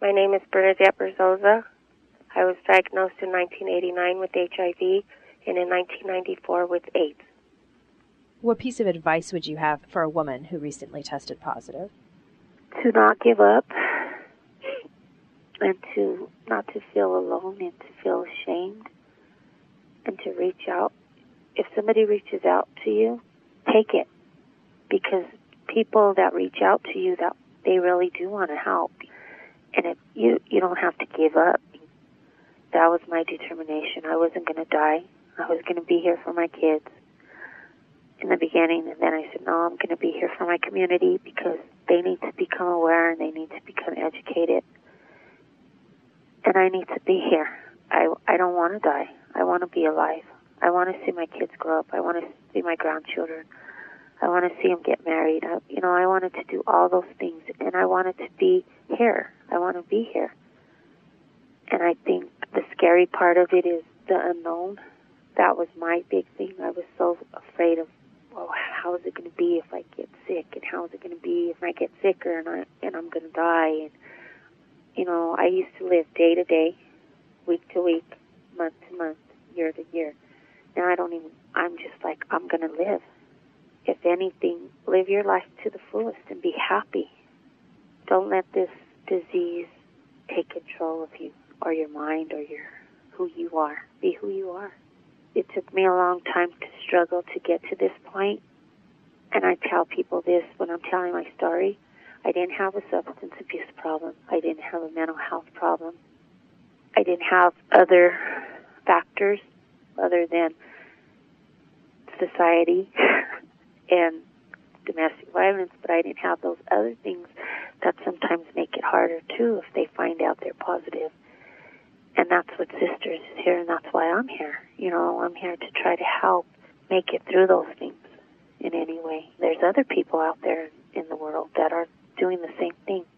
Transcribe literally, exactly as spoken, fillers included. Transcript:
My name is Bernadette Berzosa. I was diagnosed in nineteen eighty-nine with H I V and in nineteen ninety-four with AIDS. What piece of advice would you have for a woman who recently tested positive? To not give up and to not to feel alone and to feel ashamed and to reach out. If somebody reaches out to you, take it, because people that reach out to you, that they really do want to help. And if you you don't have to give up. That was my determination. I wasn't going to die. I was going to be here for my kids in the beginning, and then I said, no, I'm going to be here for my community because they need to become aware and they need to become educated. And I need to be here. I, I don't want to die. I want to be alive. I want to see my kids grow up. I want to see my grandchildren. I want to see them get married. I, you know, I wanted to do all those things, and I wanted to be here. I want to be here. And I think the scary part of it is the unknown. That was my big thing. I was so afraid of, well, how is it going to be if I get sick? And how is it going to be if I get sicker and, I, and I'm going to die? And, you know, I used to live day to day, week to week, month to month, year to year. Now I don't even, I'm just like, I'm going to live. If anything, live your life to the fullest and be happy. Don't let this disease take control of you, or your mind, or your who you are. Be who you are. It took me a long time to struggle to get to this point, and I tell people this when I'm telling my story. I didn't have a substance abuse problem. I didn't have a mental health problem. I didn't have other factors other than society and domestic violence, but I didn't have those other things that sometimes make it harder, too, if they find out they're positive. And that's what Sisters is here, and that's why I'm here. You know, I'm here to try to help make it through those things in any way. There's other people out there in the world that are doing the same thing.